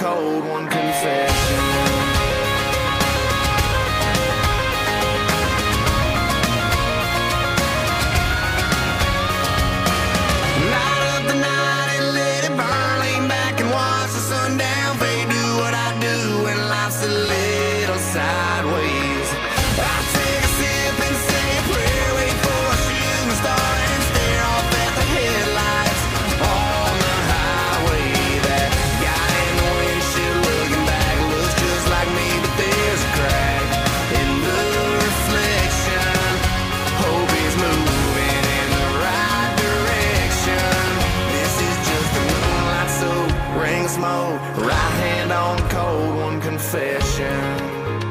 cold one confession. Sideways, I take a sip and say a prayer, wait for a shooting star and stare off at the headlights on the highway. That guy in the windshield looking back looks just like me, but there's a crack in the reflection. Hope he's moving in the right direction. This is just a moonlight soak, ring smoke, right hand on the cold one confession.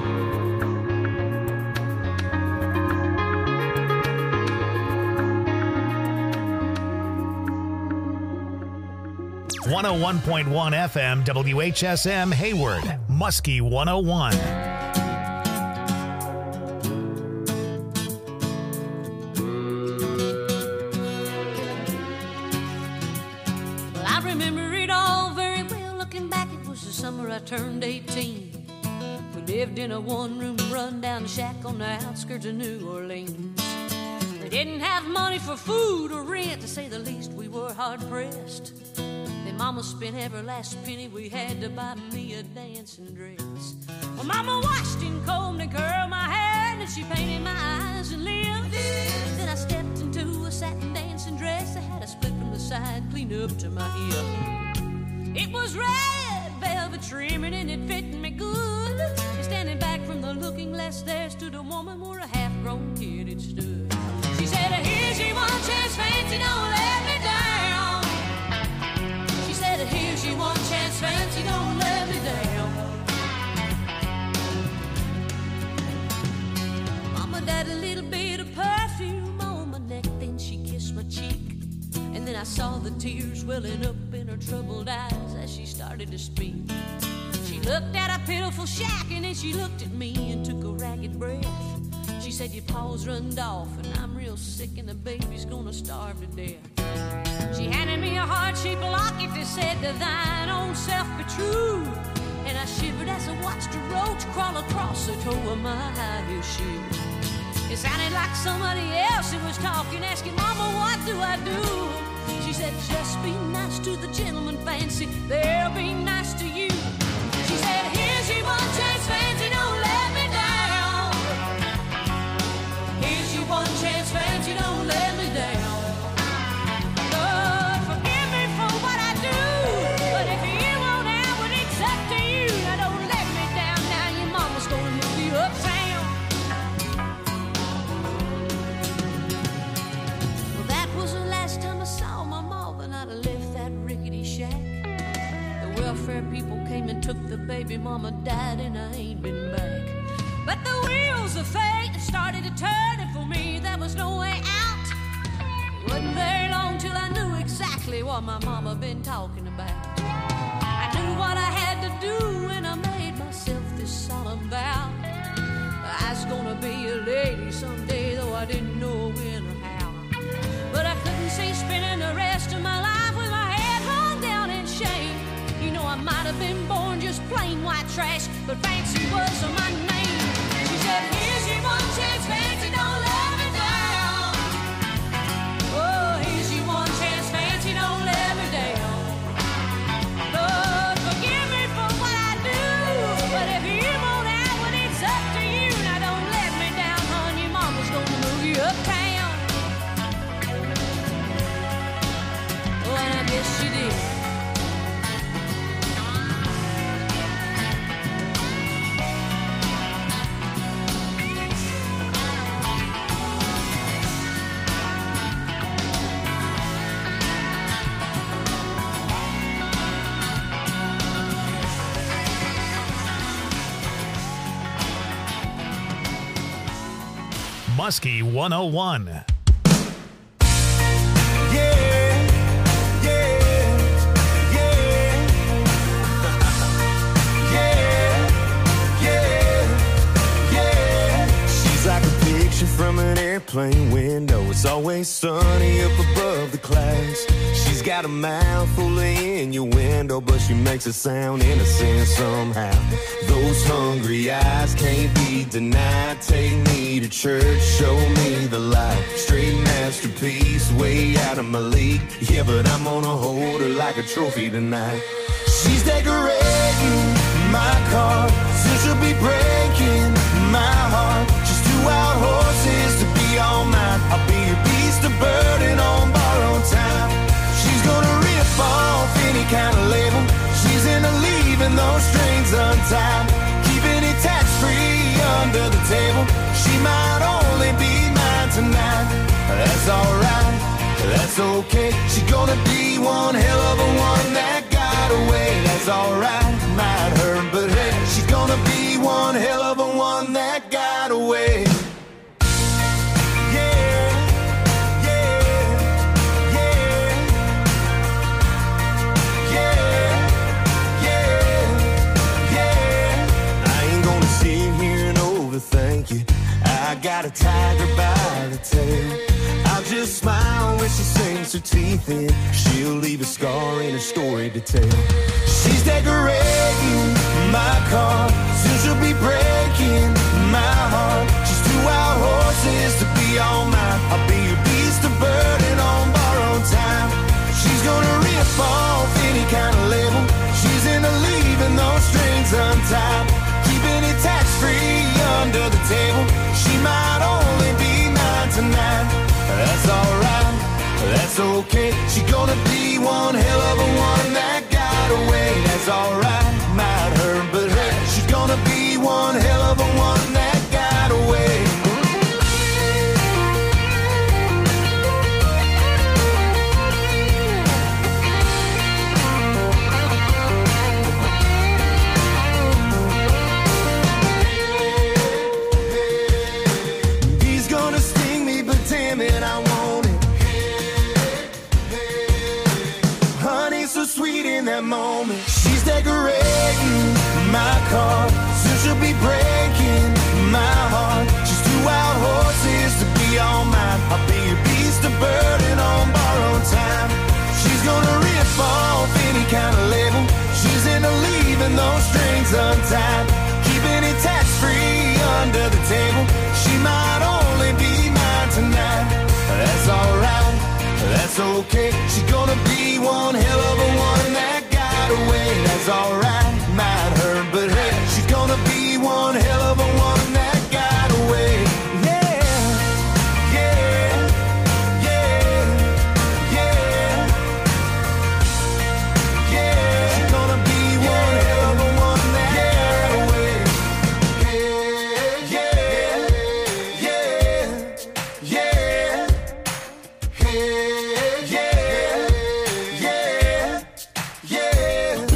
101.1 FM, WHSM, Hayward, Muskie 101. Well, I remember it all very well. Looking back, it was the summer I turned 18. We lived in a one-room run-down shack on the outskirts of New Orleans. We didn't have money for food or rent, to say the least. We were hard-pressed. Mama spent every last penny we had to buy me a dancing dress. Well, Mama washed and combed and curled my hair, and she painted my eyes and lips. Then I stepped into a satin dancing dress that had a split from the side clean up to my hip. It was red velvet trimming and it fit me good. And standing back from the looking glass there stood a woman where a half-grown kid had stood. She said, here's your one chance, fancy, don't let me down. Here's your one chance, fancy, don't let me down. Mama died a little bit of perfume on my neck, then she kissed my cheek. And then I saw the tears welling up in her troubled eyes as she started to speak. She looked at a pitiful shack and then she looked at me and took a ragged breath. She said, your paws runned off and I'm real sick and the baby's gonna starve to death. She handed me a heart-shaped locket that said, to thine own self be true. And I shivered as I watched a roach crawl across the toe of my high-heel shoe. It sounded like somebody else who was talking, asking, Mama, what do I do? She said, just be nice to the gentleman, fancy, they'll be nice to you. She said, here's your one chance, fancy, don't let me down. Here's your one chance, fancy, don't let me down. People came and took the baby, Mama died and I ain't been back. But the wheels of fate started to turn, and for me there was no way out. It wasn't very long till I knew exactly what my mama been talking about. I knew what I had to do and I made myself this solemn vow. I was gonna be a lady someday, though I didn't know when or how. But I couldn't see spending the rest of my life with my head hung down in shame. You know, I might have been born just plain white trash, but fancy was my name. She said, here's your one chance, fancy, don't let me down. Oh, here's your one chance, fancy, don't let me down. Lord, forgive me for what I do, but if you won't out when it's up to you, now don't let me down, hon, your mama's gonna move you uptown. Oh, and I guess she did. Muskie 101. She's like a picture from an airplane window. It's It's always sunny up above the clouds. She's got a mouth full of innuendo, but she makes it sound innocent somehow. Those hungry eyes can't be denied. Take me to church, show me the light. Straight masterpiece, way out of my league. Yeah, but I'm gonna hold her like a trophy tonight. She's decorating my car, soon she'll be breaking my heart. She's 2 wild horses to be all mine. I'll be your beast of burden on borrowed time. She's gonna rip off any kind of label. She's into leaving those strings untied, keeping it tax-free under the table. She might only be mine tonight. That's alright, that's okay. She's gonna be one hell of a one that got away. That's alright, might hurt, but hey, she's gonna be one hell of a one that got away. Thank you. I got a tiger by the tail. I'll just smile when she sinks her teeth in. She'll leave a scar in her story to tell. She's decorating my car, soon she'll be breaking my heart. She's 2 wild horses to be all mine. I'll be your beast of burden on borrowed time. She's gonna rip off any kind of label. She's into leaving those strings untied, keeping it tax-free under the table. She might only be mine tonight. That's alright, that's okay. She's gonna be one hell of a one that got away. That's alright, might hurt, but hey, she's gonna be one hell of a one that got away. That moment, she's decorating my car, soon she'll be breaking my heart. She's 2 wild horses to be all mine. I'll be your beast of burden on borrowed time. She's gonna rip off any kind of label. She's into leaving those strings untied, keeping it tax-free under the table. She might only be mine tonight. That's alright, that's okay. She's gonna be one hell of a one that got away. That's alright, might hurt, but hey, she's gonna be one hell of a one that got away. Yeah, yeah, yeah, yeah, yeah. She's gonna be one hell of a one that got away. Yeah, yeah, yeah, yeah, yeah, yeah.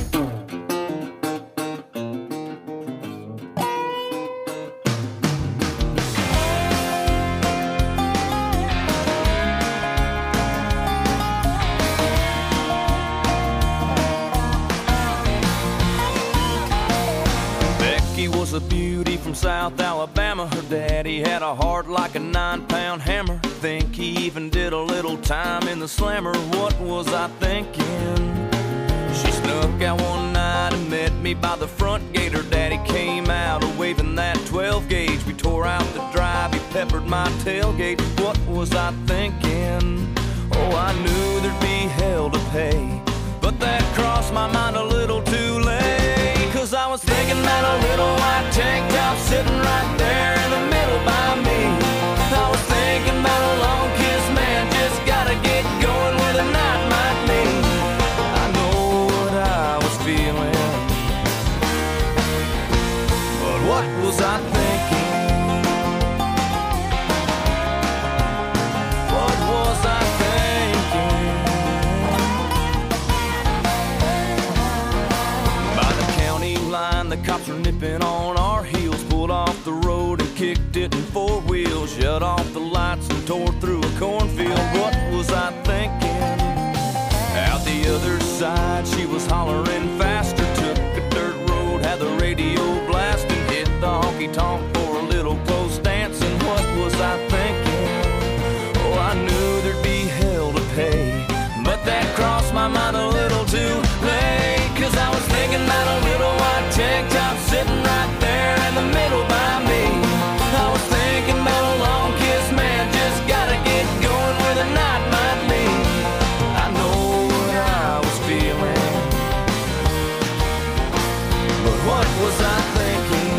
Becky was a beauty from South Alabama. Her daddy had a heart like a 9-pound hammer. Think he even did a little time in the slammer. What was I thinking? She snuck out one night and met me by the front gate. Her daddy came out waving that 12 gauge. We tore out the drive, he peppered my tailgate. What was I thinking? Oh, I knew there'd be hell to pay, but that crossed my mind a little too late. Cause I was thinking that a little white tank top sitting right there in the middle by me. I was thinking about a long kiss, man, just gotta get going where the night might mean. I know what I was feeling, but what was I thinking? What was I thinking? By the county line, the cops were nipping on our heels. Pulled off the road and kicked it in 4 wheels. Shut off the lights and tore through a cornfield. What was I thinking? Out the other side, she was hollering faster. Took a dirt road, had the radio blasting. Hit the honky-tonk for a little close dancing. What was I thinking? Oh, I knew What was I thinking?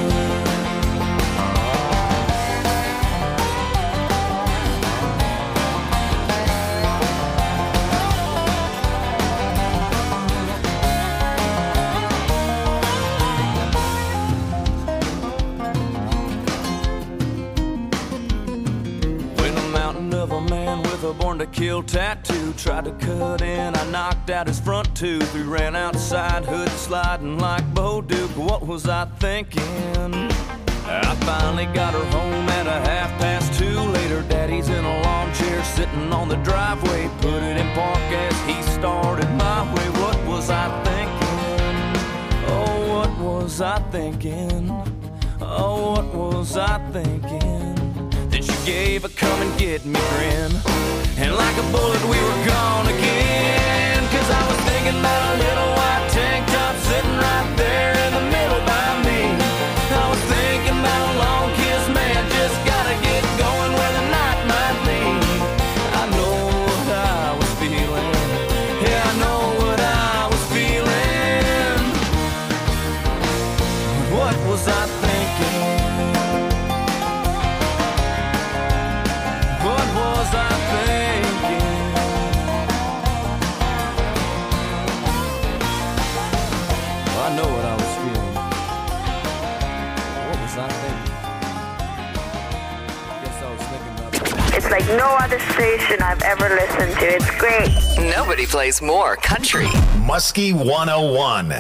When a mountain of a man with a born to kill tattoo tried to cut in, I knocked out his front tooth. We ran outside, hood sliding like Bo Duke. What was I thinking? I finally got her home at 2:30. Later, Daddy's in a lawn chair sitting on the driveway. Put it in park as he started my way. What was I thinking? Oh, what was I thinking? Oh, what was I thinking? Then she gave a come and get me grin, and like a bullet we were gone again. Cause I was thinking about a little white tank top sitting right there in the middle by me. I was thinking about a long kiss, man, just gotta get going where the night might lead. I know what I was feeling, yeah, I know what I was feeling. What was I thinking? What was I thinking? I know what I was feeling. What was I thinking? Guess I was thinking about it. It's like no other station I've ever listened to. It's great. Nobody plays more country. Muskie 101.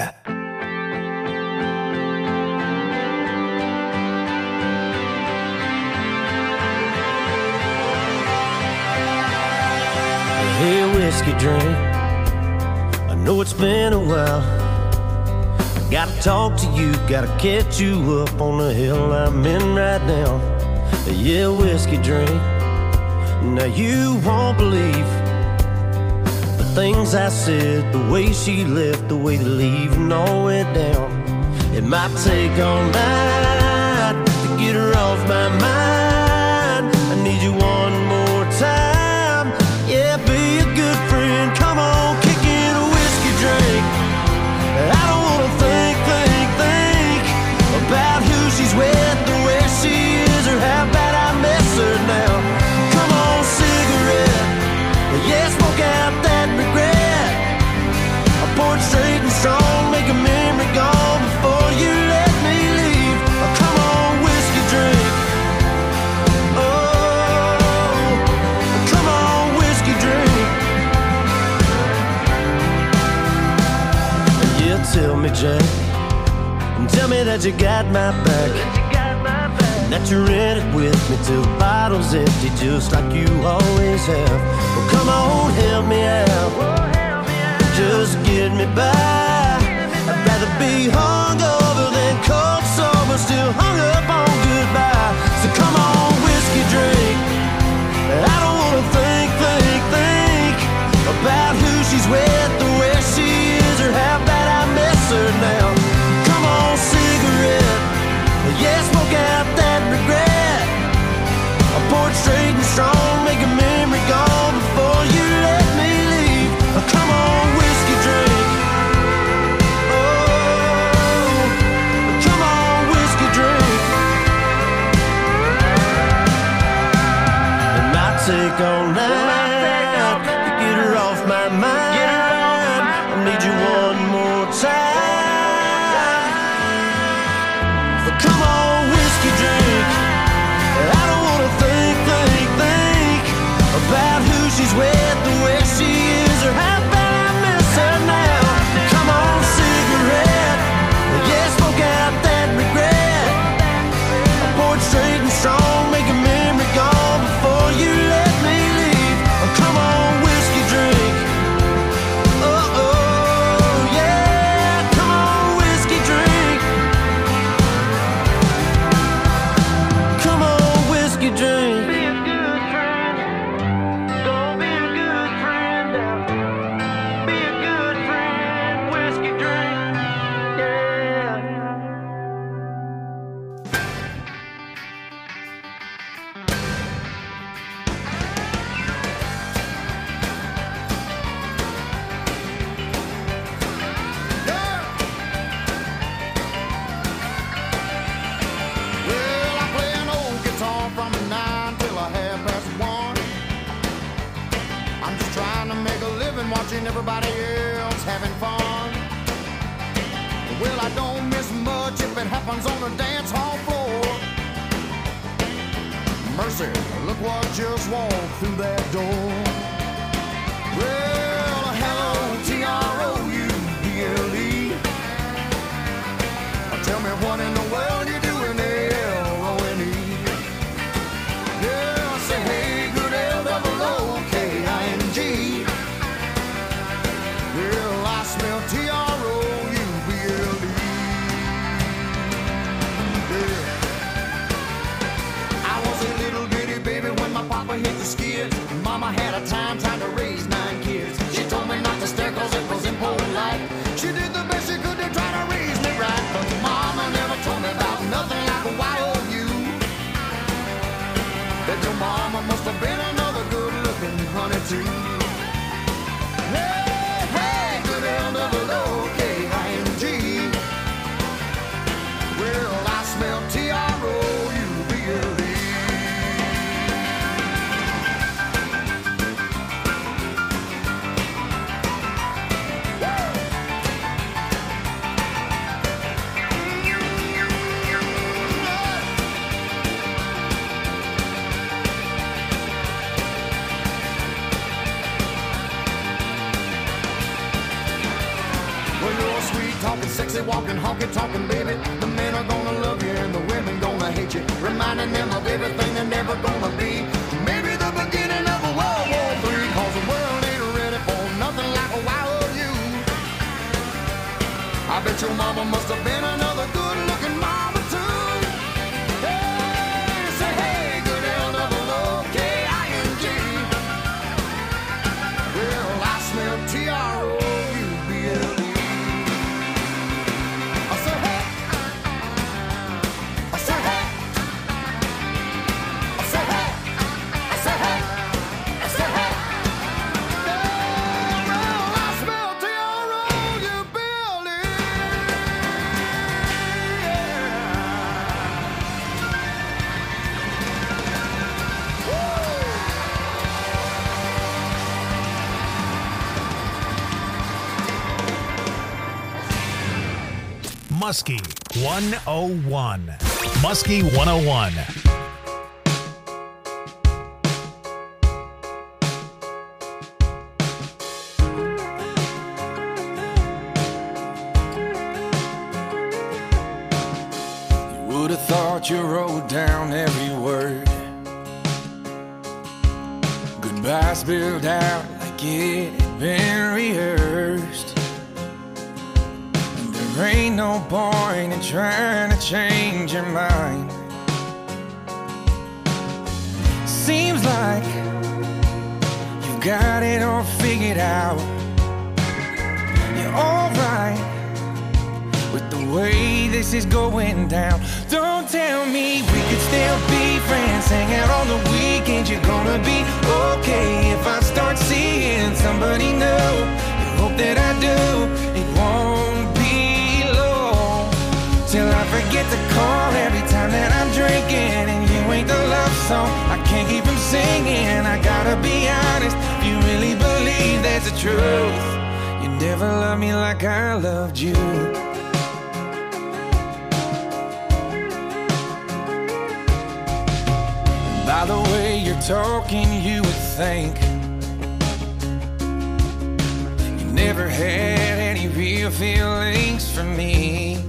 Hey, whiskey drink, I know it's been a while. Gotta talk to you, gotta catch you up on the hill I'm in right now. Yeah, whiskey drink, now you won't believe the things I said, the way she left, the way the leaving all went down. It might take all night to get her off my mind. I need you one more time. Yeah, be a good friend. Come on, kick in a whiskey drink. I don't wanna think about who she's with, or where she is, or how bad I miss her now. Come on, cigarette. Yeah, smoke out that regret. I pour it straight and strong, make a memory gone before you let me leave. Come on, whiskey drink. Oh, come on, whiskey drink. Yeah, tell me, Jack, tell me that you got my back, that you're in it with me till the bottle's empty, just like you always have. Well, come on, help me out, just get me by. I'd rather be hungover than cold sober, still hung up on goodbye. So come on, whiskey drink. I don't wanna think about who she's with, or where she is, or how bad I miss her now. Come on, cigarette. Yeah, smoke out that regret. I pour it straight and strong, make a memory gone before you let me leave. Come on, whiskey drink. Oh, and watching everybody else having fun. Well, I don't miss much if it happens on the dance hall floor. Mercy, look what just walked through that door. Well, hello, T-R-O-U-B-L-E. Tell me what in the world you doing, L-O-N-E. Yeah, I say, hey, good L-O-O-K-I-N-G. Well, I smell T-R-O-U-B-L-E. Yeah. I was a little bitty baby when my papa hit the skids. Mama had a time trying to raise 9 kids. She told me not to stare cause it was impolite. She did the best she could to try to raise me right, but Mama never told me about nothing like a Y-O-U. That your mama must have been another good-looking honey too. Hey, hey, good L-O-O-K-I-N-G. Well, I smell T-R-O-U-B-L-E. Talking sexy, walking, honky, talking, baby. The men are gonna love you and the women gonna hate you, reminding them of everything they're never gonna be. Maybe the beginning of a World War III, cause the world ain't ready for nothing like a Y-O-U. I bet your mama must have been another good-looking mama too. Hey, say hey, good L-O-O-K-I-N-G. Well, I smell T-R-O-U-B-L-E. Muskie 101. Muskie 101. You would have thought you wrote down every word. Goodbye spilled out like it had been rehearsed. There ain't no point in trying to change your mind. Seems like you've got it all figured out. You're alright with the way this is going down. Don't tell me we could still be friends, hang out on the weekends. You're gonna be okay if I start seeing somebody new. You hope that I do. It won't be till I forget to call every time that I'm drinking, and you ain't the love song I can't keep from singing. I gotta be honest, if you really believe that's the truth, you never loved me like I loved you. By the way you're talking, you would think you never had any real feelings for me.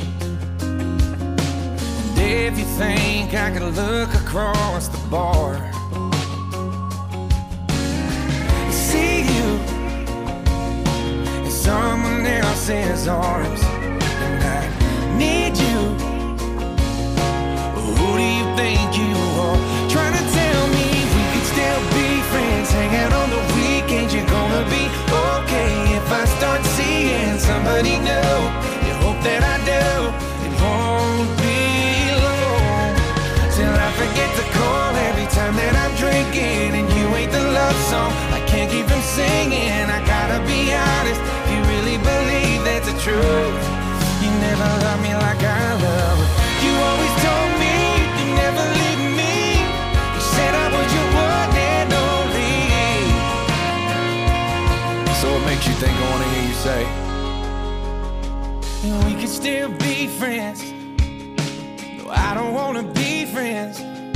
If you think I could look across the bar, see you in someone else's arms, and I need you. Who do you think you are? Trying to tell me we could still be friends, hang out on the weekends. You're gonna be okay if I start seeing somebody new. You hope that I do. It won't be till I forget to call every time that I'm drinking, and you ain't the love song I can't keep from singing. I gotta be honest, if you really believe that's the truth, you never loved me like I love. You always told me you never leave me. You said I was your one and only. say. And we could still be friends. No, I don't wanna be friends.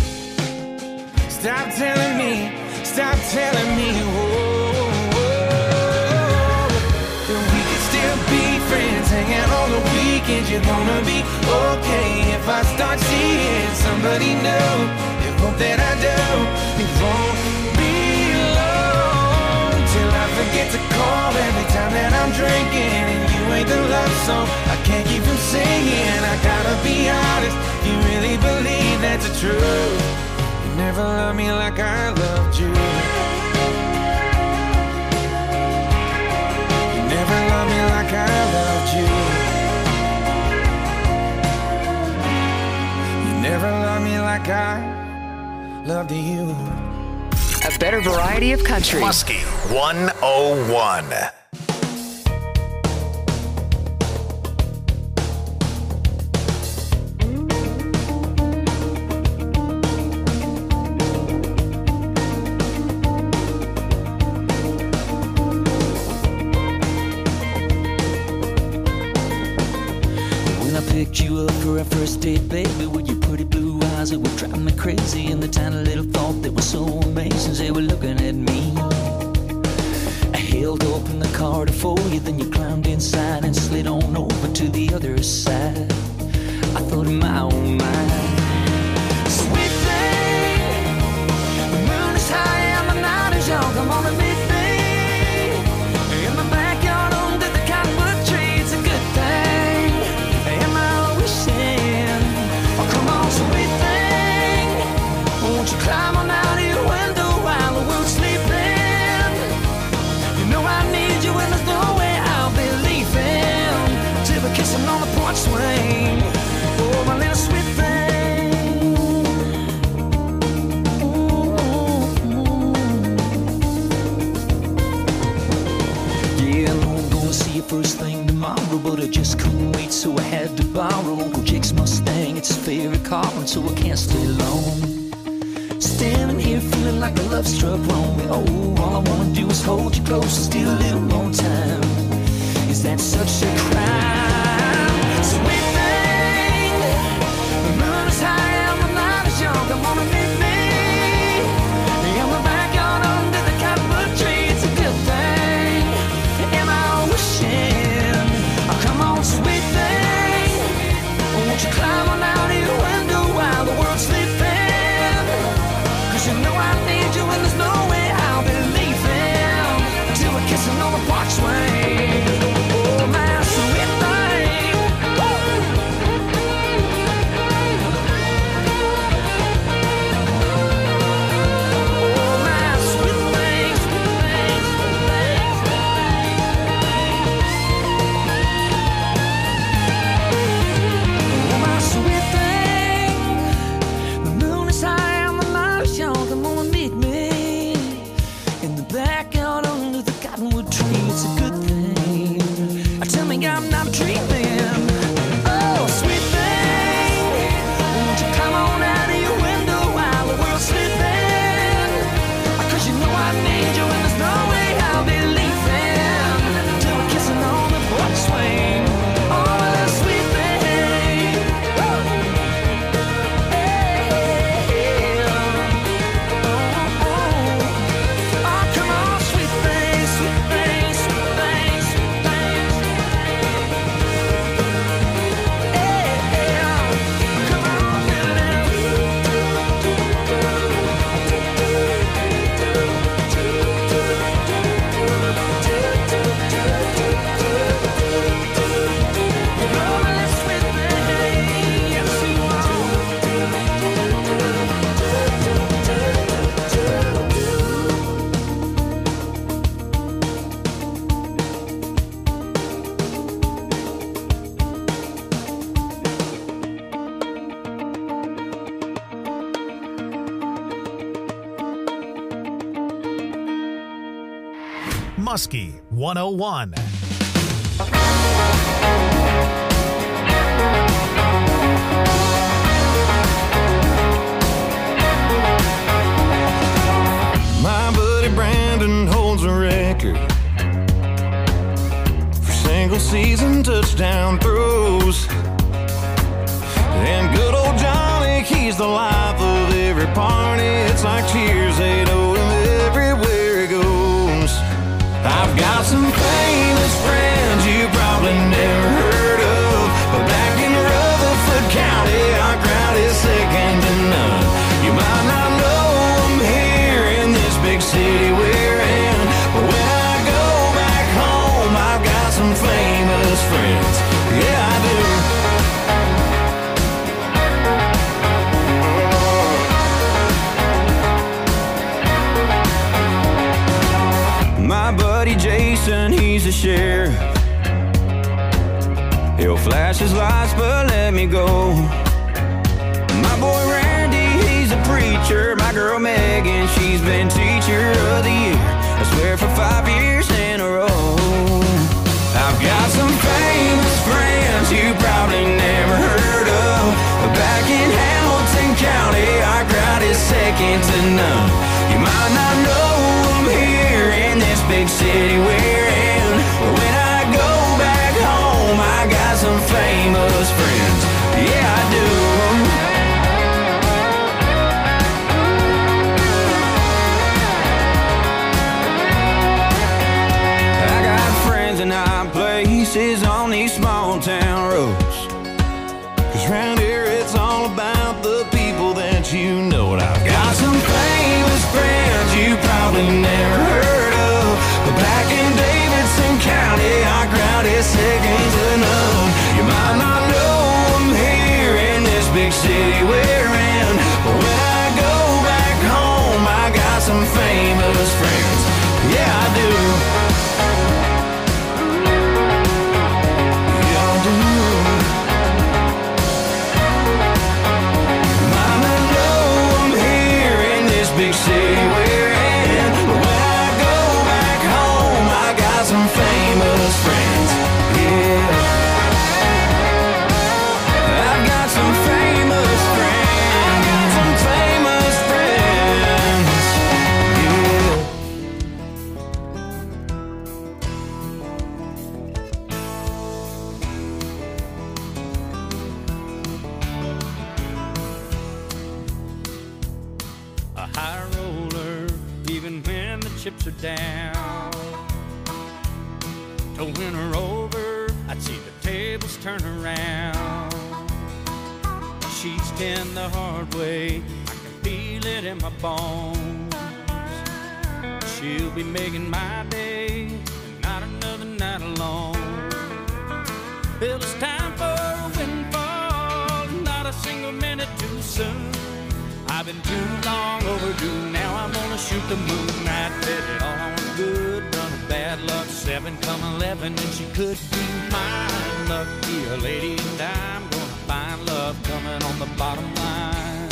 Stop telling me, whoa, that we could still be friends. Hang out on the weekends, you're gonna be okay. If I start seeing somebody new, you hope that I do. It won't be long till I forget to call every time that I'm drinking. And you ain't the love song I can't keep from singing. I gotta be honest, you really believe that's the truth. You never loved me like I loved you. You never loved me like I loved you. You never loved me like I loved you. A better variety of country. Muskie 101. Picked you up for our first date, baby, with your pretty blue eyes that were driving me crazy, and the tiny little thought that was so amazing, they were looking at me. I held open the car to for you, then you climbed inside and slid on over to the other side. I thought in my own mind, sweet thing, the moon is high and the night is young, come on and meet me in the backyard under the cottonwood tree. It's a good thing. Sweet thing, won't you climb on out of your window while the world's sleeping? You know I need you and there's no way I'll be leaving till we're kissing on the porch swing. Oh, my little sweet thing. Yeah, I know I'm gonna see you first thing tomorrow, but I just couldn't wait, so I had to borrow Uncle Jake's Mustang. It's his favorite car, and so I can't stay long. Standing here feeling like a love struck wrong. Oh, all I wanna do is hold you close and steal a little more time. Is that such a crime? Sweet thing, the moon is high and the night is young. Come on and meet me in the backyard under the cottonwood tree. It's a good thing. Am I wishing? Oh, come on, sweet thing, won't you climb on out of your window while the world's sleeping? 'Cause you know I need you and there's no way I'll be leaving till we're kissing on the porch swing. Oh, my sweet thing. Oh, my sweet thing, sweet thing, sweet thing, oh, my sweet thing. The moon is high and the night is young. Come on and meet me in the backyard under the cottonwood tree. It's a good thing. Tell me I'm not dreaming. Oh, sweet thing, won't you come on out of your window while the world's sleeping? 'Cause you know I need you and there's no way I'll be leaving till we're kissing on the porch swing. Oh, that sweet thing. Oh, come on, sweet thing, sweet thing, sweet thing, sweet thing. Come on, Muskie 101. My buddy Brandon holds a record party, it's like cheers, they know him everywhere he goes. I've got some famous friends you probably never heard of, but back in Rutherford County, our crowd is second to none. You might not know them here in this big city we're in, but when I go back home, I've got some famous friends. Yeah, I do. My buddy Jason, he's a sheriff. He'll flash his lights, but let me go. My boy Randy, he's a preacher. My girl Megan, she's been teacher of the year, I swear for 5 years in a row. I've got some famous friends you probably never heard of, but back in Hamilton County, our crowd is second to none. You might not know them here in this big city we're in, but when I go back home, I got some famous friends. Yeah, I do. I got friends in high places on these small town roads, 'cause round here it's all about the people that you know. And I've got some famous friends you probably never heard of, but back in Davidson County, our crowd is second to none. You might not know them here in this big city we're in, but when I go back home, I got some famous friends. Yeah, I do. Yeah, I do. Might not know them here in this big city we're in, but when I go back home, I got some famous friends. Yeah, I've got some famous friends. Got some famous friends. Yeah. A high roller, even when the chips are down. To win her over, I'd see the tables turn around. She's been the hard way, I can feel it in my bones. She'll be making my day, and not another night alone. Well, it's time for a windfall, not a single minute too soon. I've been too long overdue, now I'm gonna shoot the moon. I bet it all on good run of bad luck, 7 come 11, and she could be mine. Lucky a lady, and I'm gonna find love coming on the bottom line.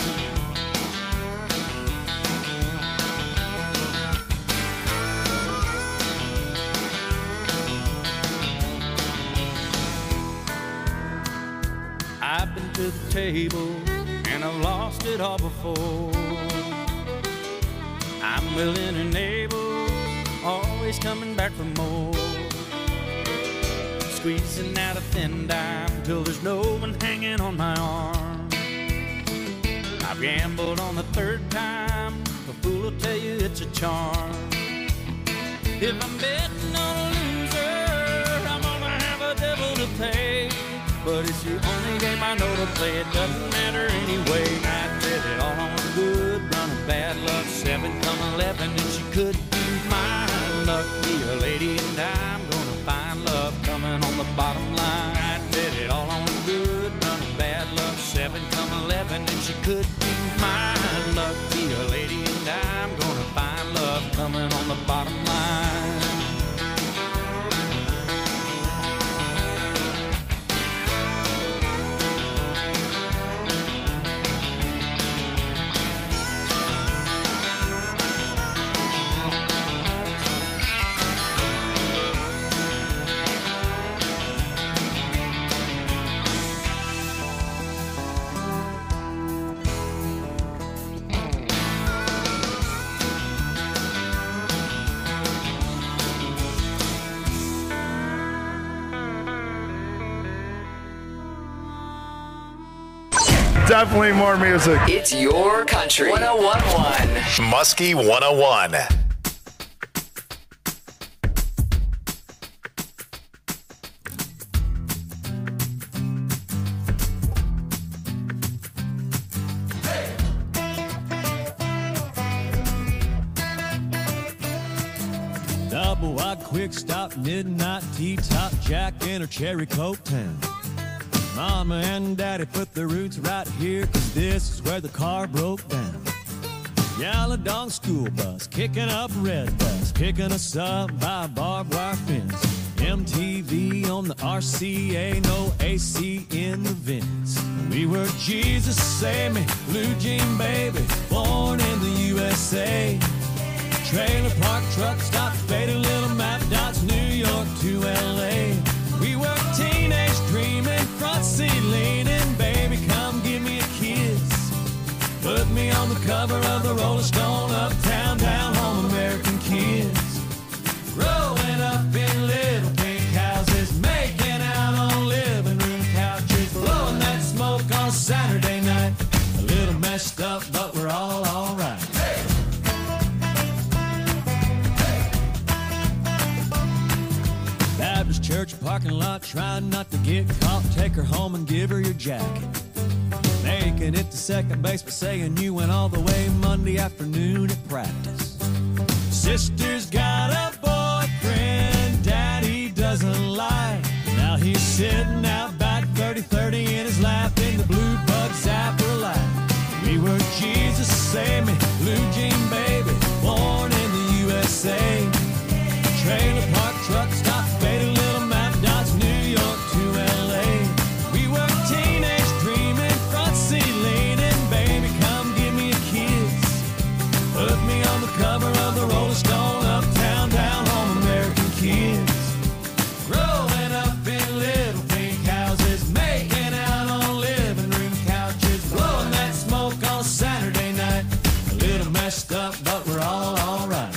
I've been to the table, and I've lost it all before. I'm willing and able, always coming back for more. Squeezing out a thin dime till there's no one hanging on my arm. I've gambled on the 3rd time, a fool will tell you it's a charm. If I'm betting on a loser, I'm gonna have a devil to pay. But it's the only game I know to play, it doesn't matter anyway. I bet it all on a good run of bad luck, 7 come 11, and she could be mine. Lucky a lady, and I'm gonna find love coming on the bottom line. I bet it all on a good run of bad luck, 7 come 11, and she could be mine. Lucky a lady, and I'm gonna find love coming on the bottom line. Definitely more music. It's your country. 101.1. Muskie 101. Double wide quick stop, midnight T-top Jack in her cherry coke town. Mama and Daddy put their roots right here, 'cause this is where the car broke down. Yellow dog school bus, kicking up red bus, picking us up by a barbed wire fence. MTV on the RCA, no AC in the vents. We were Jesus Save Me, Blue Jean Baby, born in the USA. Trailer park truck stop, faded little map dots, New York to LA. We were teenage dreaming, front seat leaning, baby come give me a kiss. Put me on the cover of the Rolling Stone, uptown, down home, American kids. Growing up in little pink houses, making out on living room couches, blowing that smoke on Saturday night. A little messed up, but we're all alright. Baptist church parking lot, trying not to get caught. Take her home and give her your jacket. Making it to second base, but saying you went all the way Monday afternoon at practice. Sister's got a boyfriend Daddy doesn't like. Now he's sitting out back 30-30 in his lap in the blue bug zapper light. We were Jesus Save Me, Blue Jean Baby, born in the USA. Trailer park truck stop, faded little map dots, New York to LA. We were teenage dreaming, front seat leaning, baby come give me a kiss. Put me on the cover of the Rolling Stone, uptown, down home, American kids. Growing up in little pink houses, making out on living room couches, blowing that smoke on Saturday night. A little messed up, but we're all alright.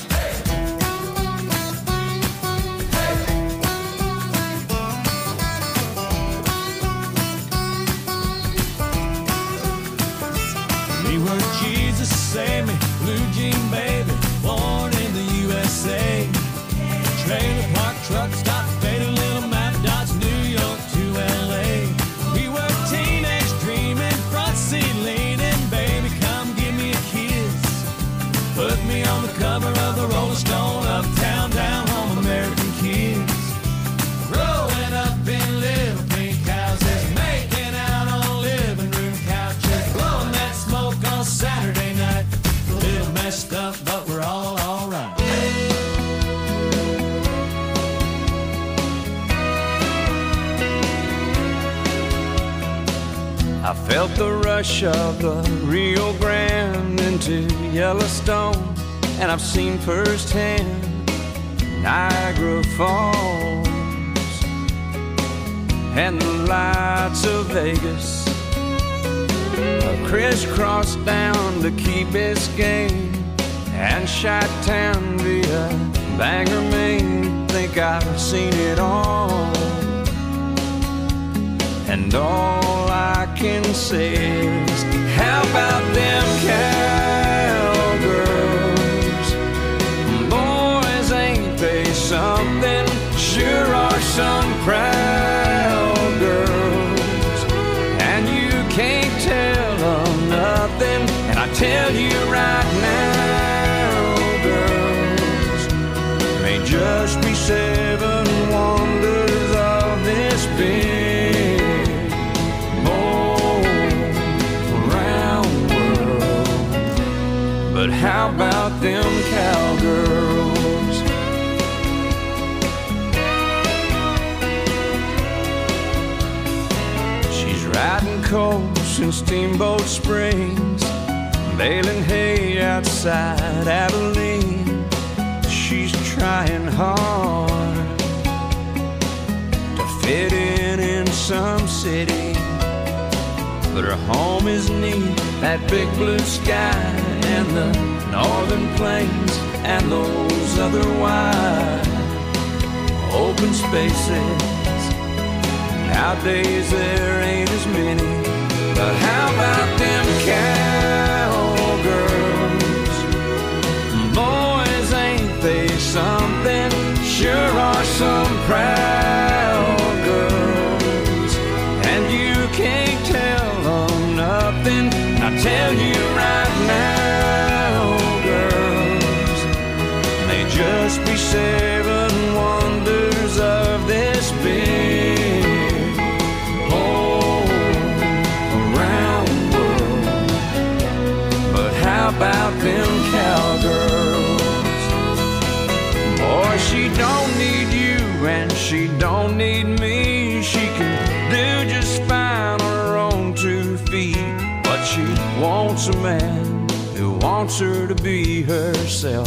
We were Jesus Save Me, Blue Jean Baby, born in the USA. Trailer park truck stop, faded little map dots, New York to LA. We were teenage dreaming, front seat leaning, baby come give me a kiss. Put me on the cover of the Rolling Stone, uptown, down home, American kids. Growing up in little pink houses, making out on living room couches, blowing that smoke on Saturday night. A little messed up, but we're all alright. I felt the rush of the Rio Grande into Yellowstone, and I've seen firsthand Niagara Falls and the lights of Vegas. I crisscrossed down to Key Biscayne and Chi-Town via Bangor, Maine. Think I've seen it all, and all I can say is, how about them cowgirls? Boys, ain't they something? Sure are some proud girls, and you can't tell them nothing. And I tell you right now, girls, may just be 7 wonders of this big round world. But how about them cowgirls? She's riding coast in Steamboat Springs, baling hay outside Abilene. She's trying hard to fit in some city, but her home is neat, that big blue sky and the northern plains and those other wide open spaces. Nowadays there ain't as many, but how about tell you right now, girls, may just be 7 wonders of this big whole around world. But how about them cowgirls? Boy, she don't need you and she don't need me. She can do just fine on her own 2 feet. But she wants a man who wants her to be herself.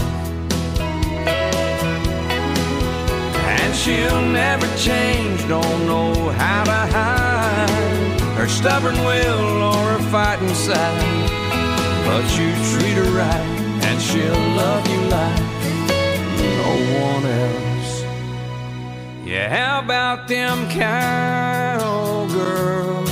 And she'll never change, don't know how to hide her stubborn will or her fighting side. But you treat her right and she'll love you like no one else. Yeah, how about them cowgirls?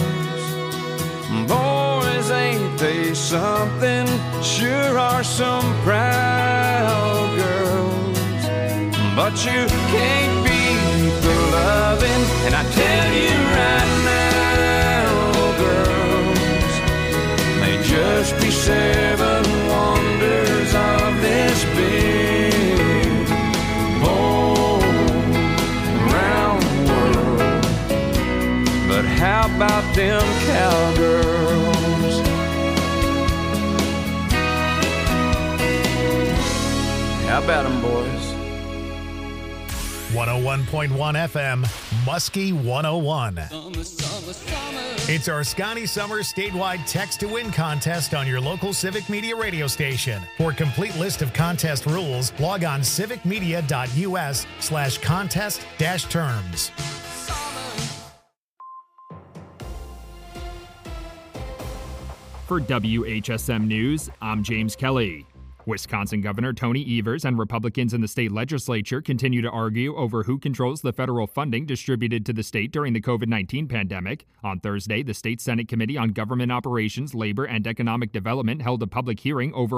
Boys, ain't they something? Sure are some proud girls. But you can't beat the loving. And I tell you right now, girls, may just be 7 wonders of this big whole round world. But how about them cowgirls? How about them, boys? 101.1 FM, Muskie 101. It's our Scotty Summer statewide text to win contest on your local Civic Media radio station. For a complete list of contest rules, log on civicmedia.us/contest-terms. For WHSM News, I'm James Kelly. Wisconsin Governor Tony Evers and Republicans in the state legislature continue to argue over who controls the federal funding distributed to the state during the COVID-19 pandemic. On Thursday, the State Senate Committee on Government Operations, Labor, and Economic Development held a public hearing over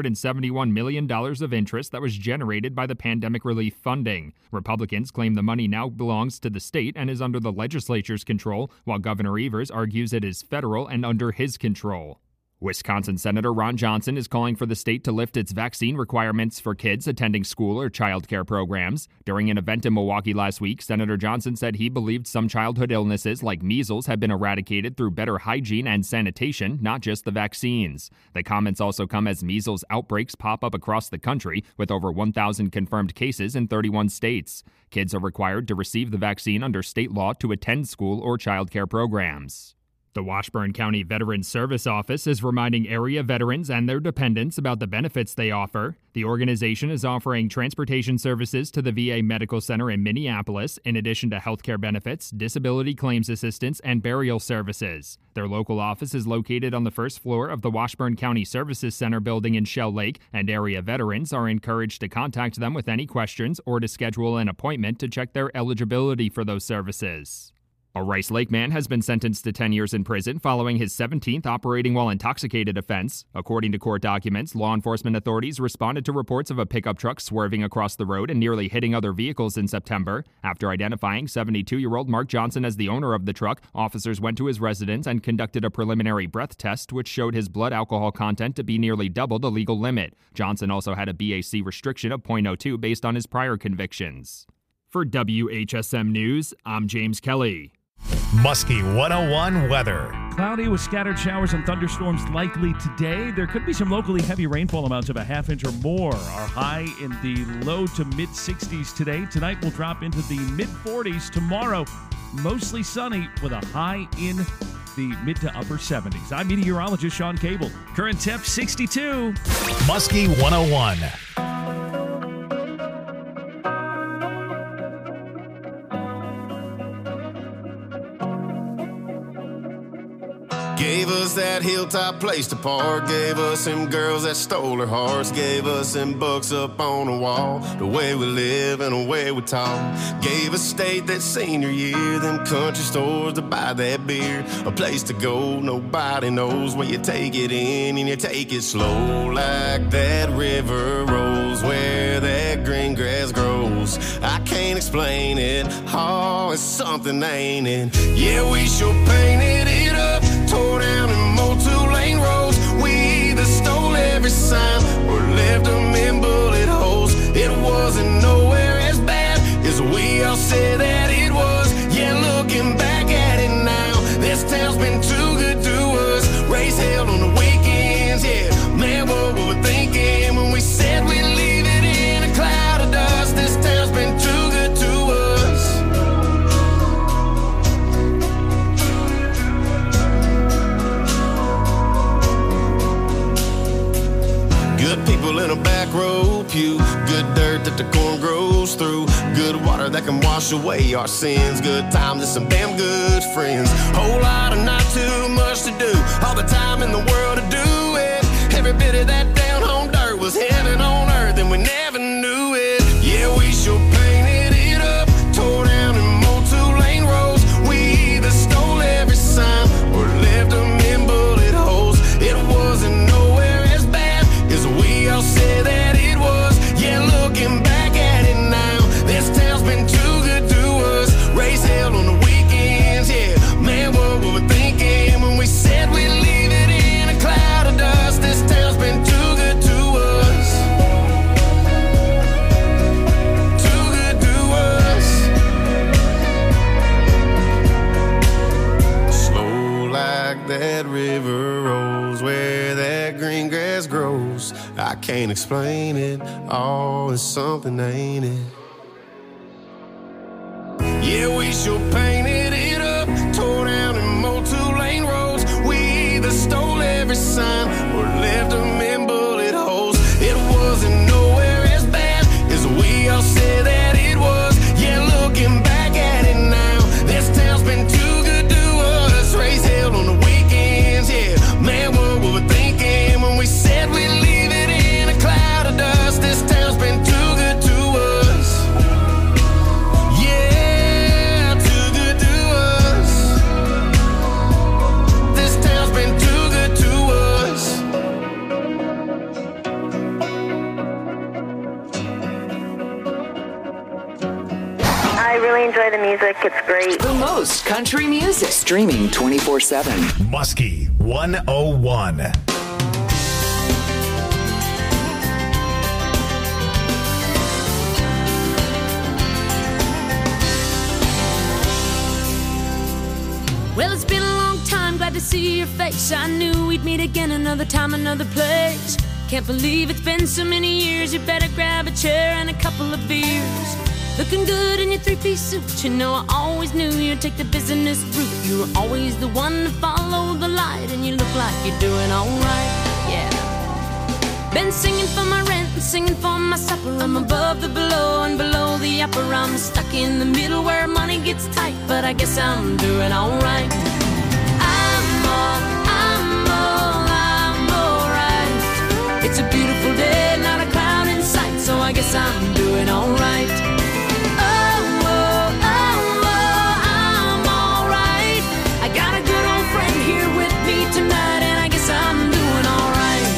$171 million of interest that was generated by the pandemic relief funding. Republicans claim the money now belongs to the state and is under the legislature's control, while Governor Evers argues it is federal and under his control. Wisconsin Senator Ron Johnson is calling for the state to lift its vaccine requirements for kids attending school or child care programs. During an event in Milwaukee last week, Senator Johnson said he believed some childhood illnesses like measles have been eradicated through better hygiene and sanitation, not just the vaccines. The comments also come as measles outbreaks pop up across the country, with over 1,000 confirmed cases in 31 states. Kids are required to receive the vaccine under state law to attend school or child care programs. The Washburn County Veterans Service Office is reminding area veterans and their dependents about the benefits they offer. The organization is offering transportation services to the VA Medical Center in Minneapolis, in addition to health care benefits, disability claims assistance, and burial services. Their local office is located on the first floor of the Washburn County Services Center building in Shell Lake, and area veterans are encouraged to contact them with any questions or to schedule an appointment to check their eligibility for those services. A Rice Lake man has been sentenced to 10 years in prison following his 17th operating while intoxicated offense. According to court documents, law enforcement authorities responded to reports of a pickup truck swerving across the road and nearly hitting other vehicles in September. After identifying 72-year-old Mark Johnson as the owner of the truck, officers went to his residence and conducted a preliminary breath test, which showed his blood alcohol content to be nearly double the legal limit. Johnson also had a BAC restriction of .02 based on his prior convictions. For WHSM News, I'm James Kelly. Muskie 101 weather. Cloudy with scattered showers and thunderstorms likely today. There could be some locally heavy rainfall amounts of a half inch or more. Our high in the low to mid 60s today. Tonight will drop into the mid 40s. Tomorrow, mostly sunny with a high in the mid to upper 70s. I'm meteorologist Sean Cable. Current temp 62. Muskie 101. Gave us that hilltop place to park. Gave us them girls that stole our hearts. Gave us them books up on the wall. The way we live and the way we talk. Gave us state that senior year. Them country stores to buy that beer. A place to go nobody knows, where you take it in and you take it slow. Like that river rolls where that green grass grows. I can't explain it. Oh, it's something, ain't it? Yeah, we sure painted it up. Tore down and mowed 2-lane roads. table in a back row pew. Good dirt that the corn grows through. Good water that can wash away our sins. Good times and some damn good friends. Whole lot of not too much to do. All the time in the world to do it. Every bit of that down home dirt was heaven on earth, and we never knew it. Yeah, we sure painted it up, tore down and mowed 2-lane roads. We either stole every sign or left them in bullet holes. It wasn't nowhere as bad as we all said that it was. Yeah, looking back at it now, this town's been too good to us. Raise hell on the weekends, yeah. Man, what were we thinking when we said we'd leave it in a cloud of dust? This town's been too good to us. Too good to us. Slow like that river rolls where that green grass grows. I can't explain it. Oh, it's something, ain't it? Yeah, we sure painted it up, tore down and mowed 2-lane roads. We either stole every sign or left them in bullet holes. It wasn't nowhere as bad as we all said that it was. Yeah, looking back at it now, this town's been too good to us. Raise hell on the weekends, yeah. Man, what were we thinking when we said we'd leave it in a cloud of dust? This town's been too good to us. Yeah, too good to us. This town's been too good to us. I really enjoy the music. It's great. The most country music. Streaming 24/7. Muskie 101. Well, it's been a long time, glad to see your face. I knew we'd meet again another time, another place. Can't believe it's been so many years. You better grab a chair and a couple of beers. Looking good in your 3-piece suit. You know I always knew you'd take the business route. You were always the one to follow the light, and you look like you're doing alright, yeah. Been singing for my rent and singing for my supper. I'm above the below and below the upper. I'm stuck in the middle where money gets tight, but I guess I'm doing alright. I'm alright. It's a beautiful day, not a cloud in sight, so I guess I'm doing alright. Tonight, and I guess I'm doing alright.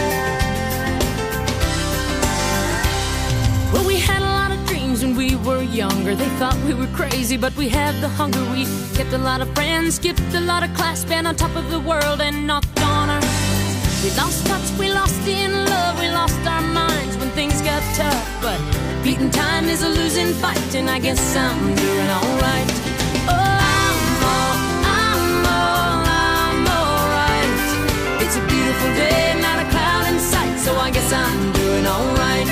Well, we had a lot of dreams when we were younger. They thought we were crazy, but we had the hunger. We kept a lot of friends, skipped a lot of class, been on top of the world and knocked on our. We lost touch, we lost in love, we lost our minds when things got tough. But beating time is a losing fight, and I guess I'm doing alright. It's a beautiful day, not a cloud in sight, so I guess I'm doing alright.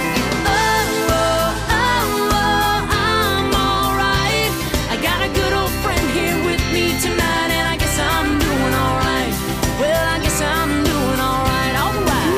I'm alright. I got a good old friend here with me tonight, and I guess I'm doing alright. Well, I guess I'm doing alright, alright.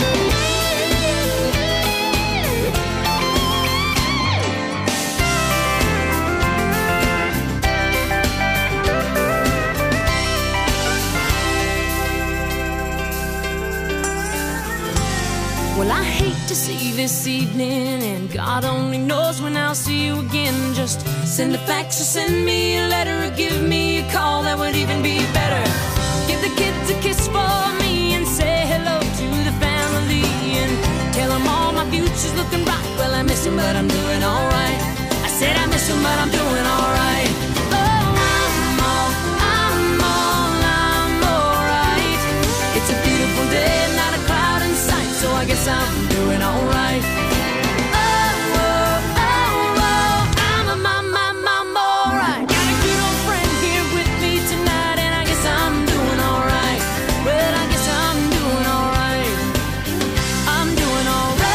Well, I hate to see this evening, and God only knows when I'll see you again. Just send a fax or send me a letter, or give me a call, that would even be better. Give the kids a kiss for me and say hello to the family, and tell them all my future's looking bright. Well, I miss them, but I'm doing alright. I said I miss them, but I'm doing alright. I'm alright. It's a beautiful day, not a cloud in sight, so I guess I'm doing alright. I'm alright. Got a good old friend here with me tonight, and I guess I'm doing alright. Well, I guess I'm doing alright. I'm doing alright.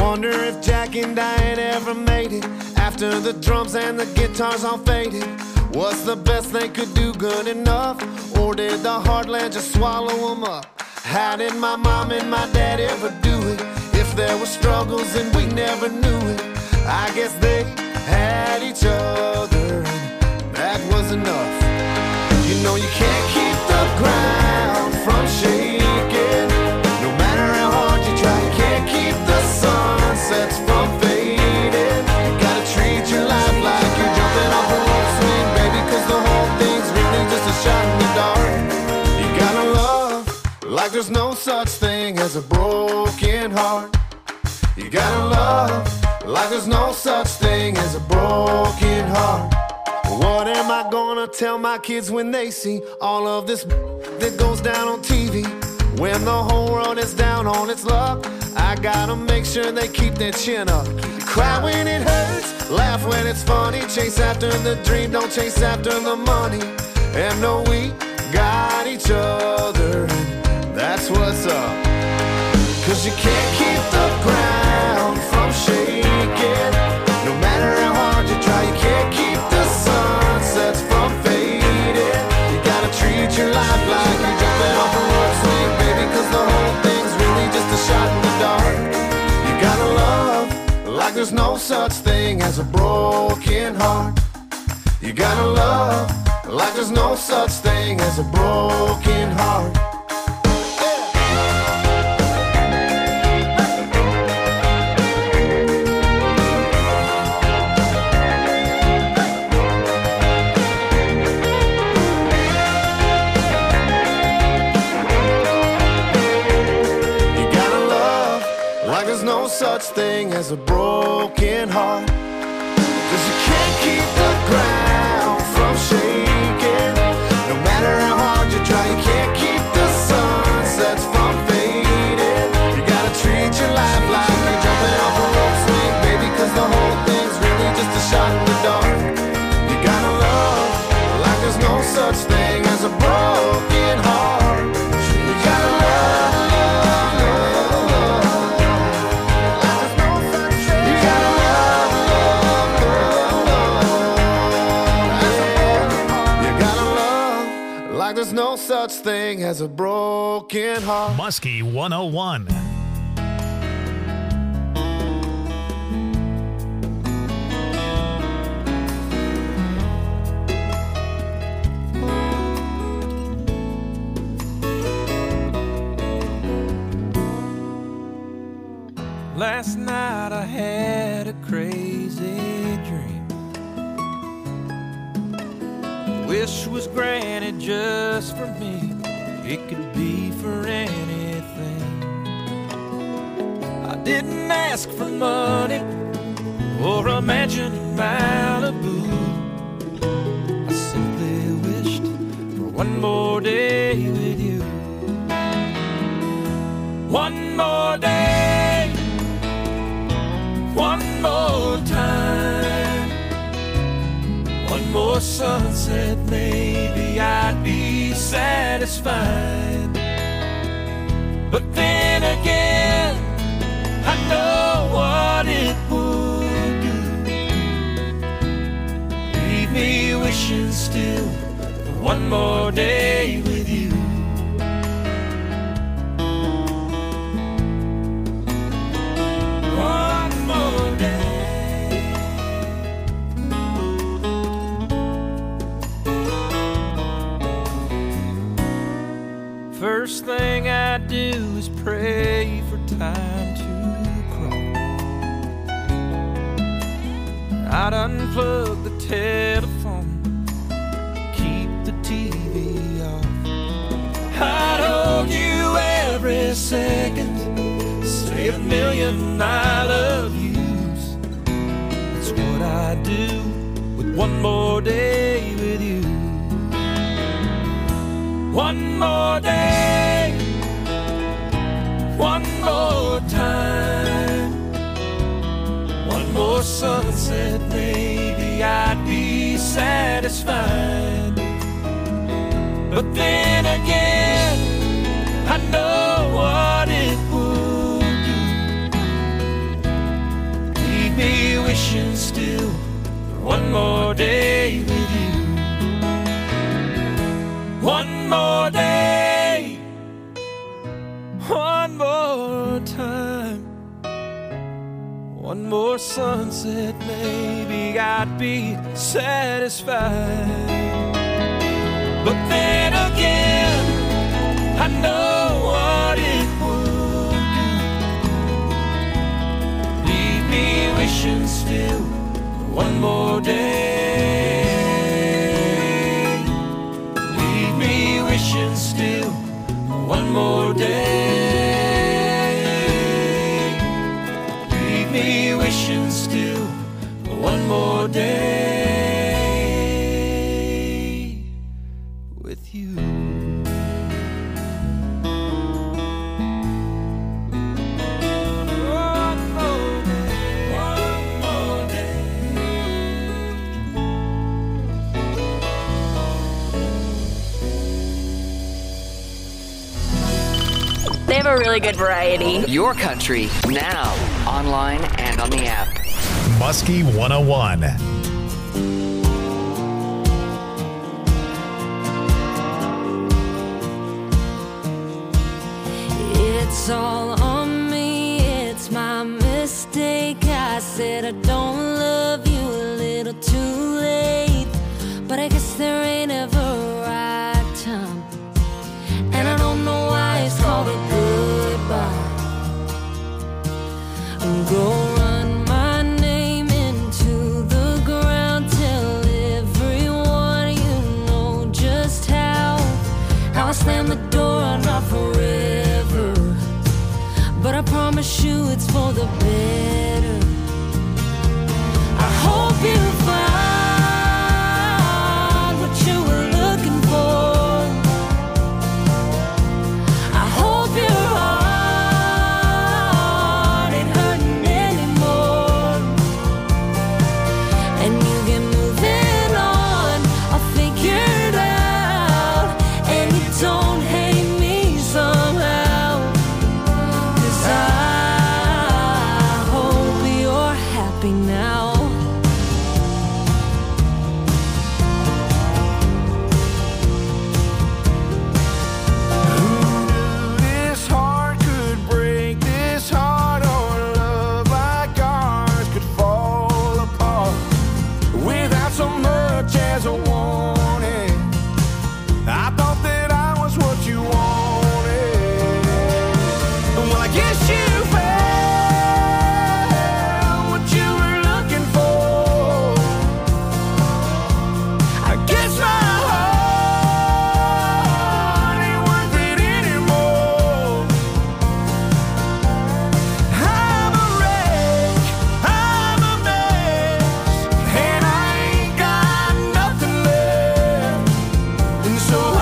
wonder if Jack and Diane ever made it after the drums and the guitars all faded. Was the best they could do good enough, or did the heartland just swallow them up? How did my mom and my dad ever do it? If there were struggles and we never knew it, I guess they had each other, and that was enough. You know you can't keep the ground from shaking, no matter how hard you try. You can't keep the sunsets from fading. You gotta treat your life like you're jumping off a rope swing, baby, 'cause the whole thing's really just a shot in the dark. You gotta love like there's no such thing as a broken heart. You gotta love like there's no such thing as a broken heart. What am I gonna tell my kids when they see all of this that goes down on TV? When the whole world is down on its luck, I gotta make sure they keep their chin up. Cry when it hurts, laugh when it's funny, chase after the dream, don't chase after the money. And know we got each other, and that's what's up. 'Cause you can't keep the ground from shaking, no matter how hard you try. You can't keep the sunsets from fading. You gotta treat your life like you're jumping off a rope swing, baby, 'cause the whole thing's really just a shot in the dark. You gotta love like there's no such thing as a broken heart. You gotta love like there's no such thing as a broken heart. Such thing as a broken heart, 'cause you can't keep the ground from shaking, no matter how hard you try. You can't keep the sunsets from fading. You gotta treat your life like you're jumping off a rope swing, baby, 'cause the whole thing's really just a shot in the dark. You gotta love like there's no such thing as a broken heart. You gotta love. There's no such thing as a broken heart. Muskie 101. Last night I had a crazy dream. Wish was granted just for me. It could be for anything. I didn't ask for money or a mansion in Malibu. I simply wished for one more day with you. One more day, one more time, one more sunset, maybe I'd be satisfied. But then again, I know what it would do. Leave me wishing still for one more day with you. One more day. First thing I do is pray for time to crawl. I'd unplug the telephone, keep the TV off. I'd hold you every second, say a million I love yous. That's what I do with one more day with you. One more day, one more time, one more sunset, maybe I'd be satisfied. But then again, I know what it would do. one more day with you. One more day. One more time. One more sunset, maybe I'd be satisfied. But then again, I know what it would do. Leave me wishing still one more day. Leave me wishing still one more day. Leave me wishing still one more day with you. They have a really good variety. Your country, now, online and on the app. Muskie 101. It's all on me, it's my mistake. I said I don't love you a little too late. But I guess there ain't ever a right time. And I don't know why it's called a goodbye. Go run my name into the ground. Tell everyone you know just how I slam the door, I'm not forever. But I promise you it's for the better. I hope you find what you were looking for. I hope your heart ain't hurting anymore. And you get moving on, I'll figure it out. And you don't hate me somehow. 'Cause I hope you're happy now. This heart could break, this heart or love like ours could fall apart without so much as a warning. I thought that I was what you wanted. Well, I guess you found what you were looking for. I guess my heart ain't worth it anymore. I'm a wreck, I'm a mess, and I ain't got nothing left. And so I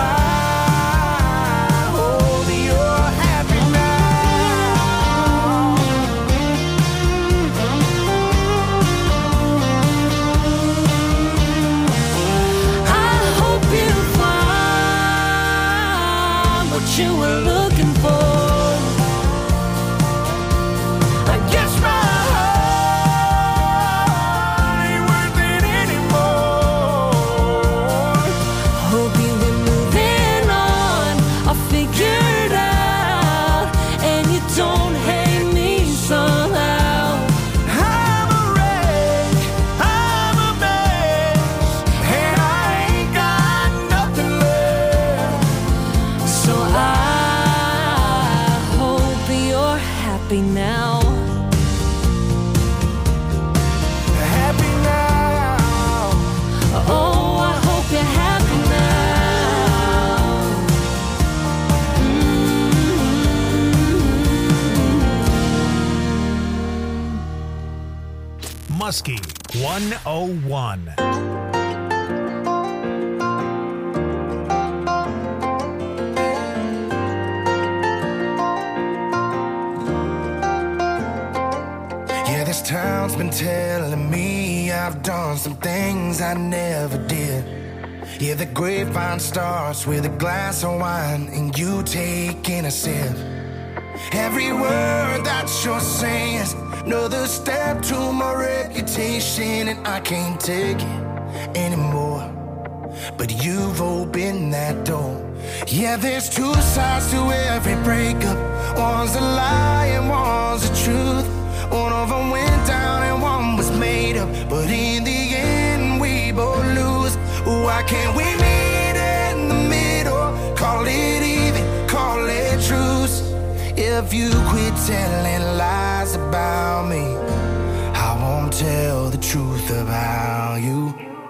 hope you're happy now. I hope you find what you were looking for. I guess my heart ain't worth it anymore. Hope you've been moving on, I'll figure it out. And you don't hate me somehow. I'm a wreck, I'm a mess, and I ain't got nothing left. So I hope you're happy now. Happy now. Oh, I hope you're happy now. Muskie 101. Yeah, this town's been telling me I've done some things I never did. Yeah, the grapevine starts with a glass of wine and you taking a sip. Every word that you're saying is another step to my reputation, and I can't take it anymore. But you've opened that door. Yeah, there's two sides to every breakup. One's a lie and one's the truth. One of them went down and one was made up, but in the end we both lose. Why can't we meet in the middle? Call it even, call it truce. If you quit telling lies about me, I won't tell the truth about you.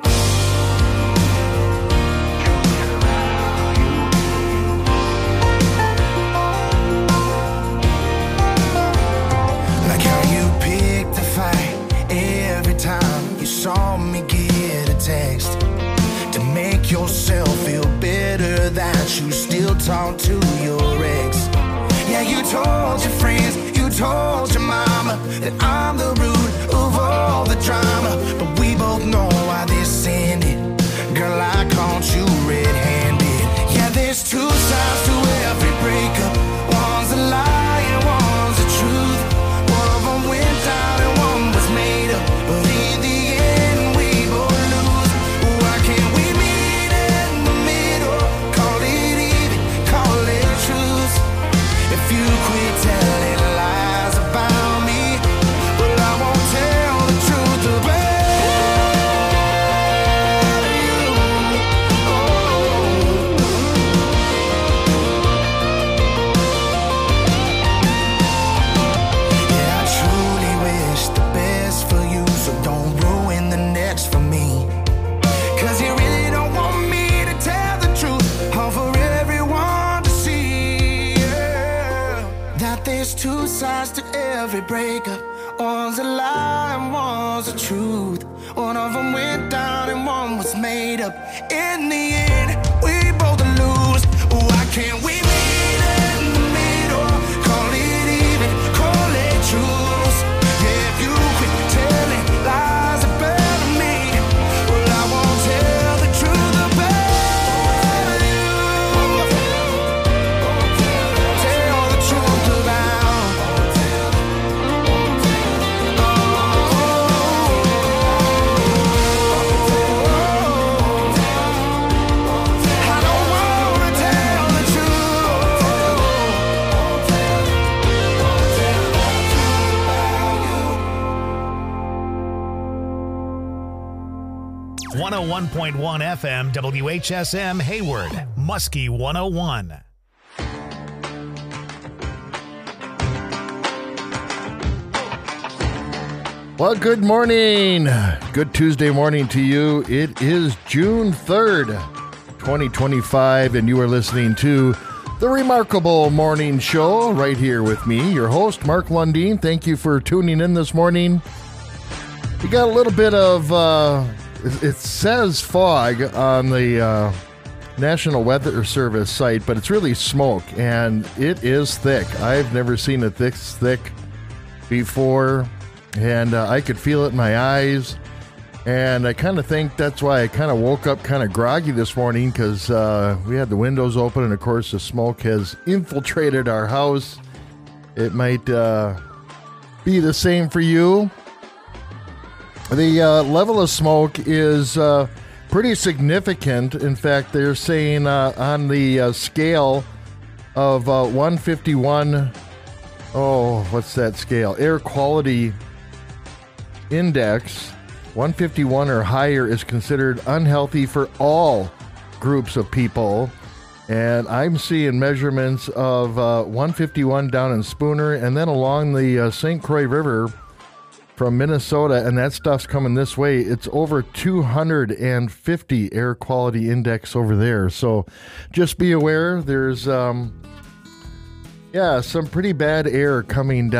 Like how you picked a fight every time you saw me get a text, to make yourself feel better that you still talk to your ex. Yeah, you told your friends, you told your mama that I'm the root of all the drama, but we both know why this ended. Girl, I caught you red-handed. Yeah, there's two sides to every breakup. One's a lie and one's the truth. One of them went down and one was made up, but in the end we both lose. Why can't we meet in the middle? Call it even, call it truth. If you quit telling lies about me, well, I won't tell the truth about you. Yeah, I truly wish the best for you, so don't ruin the next for me. 'Cause you really don't want me to tell the truth, all for everyone to see. Yeah. That there's two sides to every breakup. One's a lie and one's the truth. One of them went down and one was made up. In the end, we both lose. Why can't we meet in the middle? Call it even, call it truth. Yeah, if you quit telling lies about me, well, I won't tell the truth about you. Tell the truth about. I don't wanna tell the truth. 101.1 FM WHSM Hayward, Muskie 101. Well, good morning. Good Tuesday morning to you. It is June 3rd, 2025, and you are listening to The Remarkable Morning Show right here with me, your host, Mark Lundeen. Thank you for tuning in this morning. We got a little bit of, it says fog on the National Weather Service site, but it's really smoke, and it is thick. I've never seen it this thick before. And I could feel it in my eyes, and I kind of think that's why I kind of woke up kind of groggy this morning, because we had the windows open, and of course the smoke has infiltrated our house. It might be the same for you. The level of smoke is pretty significant. In fact, they're saying on the scale of 151, what's that scale? Air quality index, 151 or higher is considered unhealthy for all groups of people. And I'm seeing measurements of 151 down in Spooner, and then along the St. Croix River from Minnesota, and that stuff's coming this way. It's over 250 air quality index over there. So just be aware, there's some pretty bad air coming down